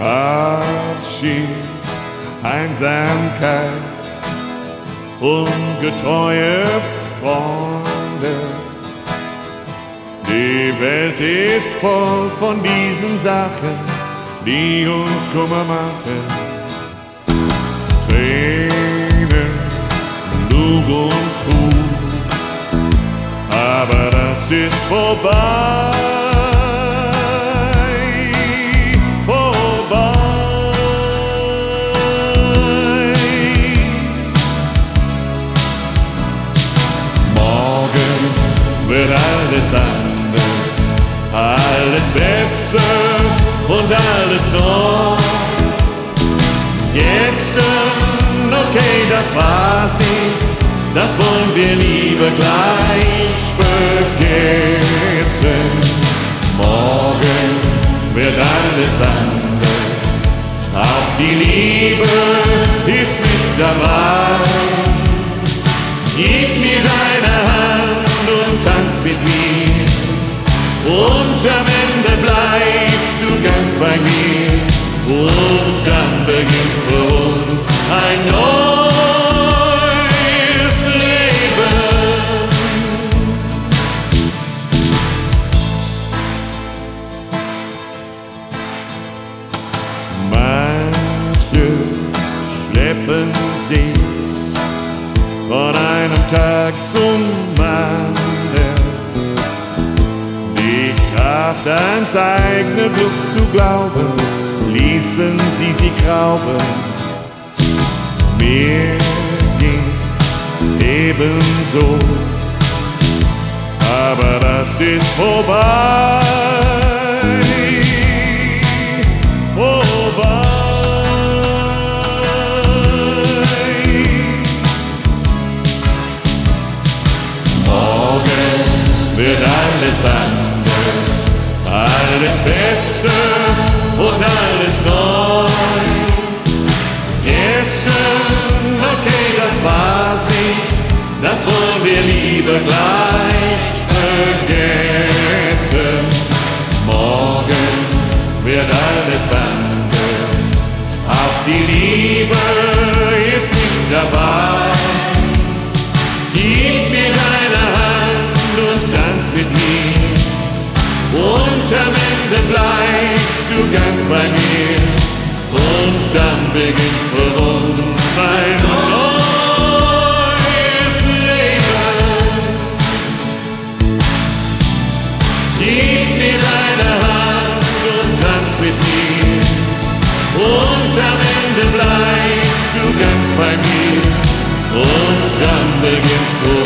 Abschied, Einsamkeit, ungetreue Freunde. Die Welt ist voll von diesen Sachen, die uns Kummer machen. Tränen, Lug und Trug, aber das ist vorbei. Wird alles anders, alles besser und alles neu. Gestern, okay, das war's nicht, das wollen wir lieber gleich vergessen. Morgen wird alles anders, auch die Liebe ist mit dabei. Gib mir deine Hand und tanz mit mir, und am Ende bleibst du ganz bei mir, und dann beginnt für uns ein neues Leben. Manche schleppen sich von einem Tag zum anderen, die Kraft ans eigene Glück zu glauben, ließen sie sich rauben. Mir ging's ebenso, aber das ist vorbei. Wird alles anders, alles besser und alles neu. Gestern, okay, das war's nicht, das wollen wir lieber gleich vergessen. Morgen wird alles anders, auch die Liebe ist mit dabei. Gib mir deine Hand und tanz mit mir, und am Ende bleibst du ganz bei mir, und dann beginnt für uns ein neues Leben. Gib mir deine Hand und tanz mit mir, und am Ende bleibst du ganz bei mir, und dann beginnt für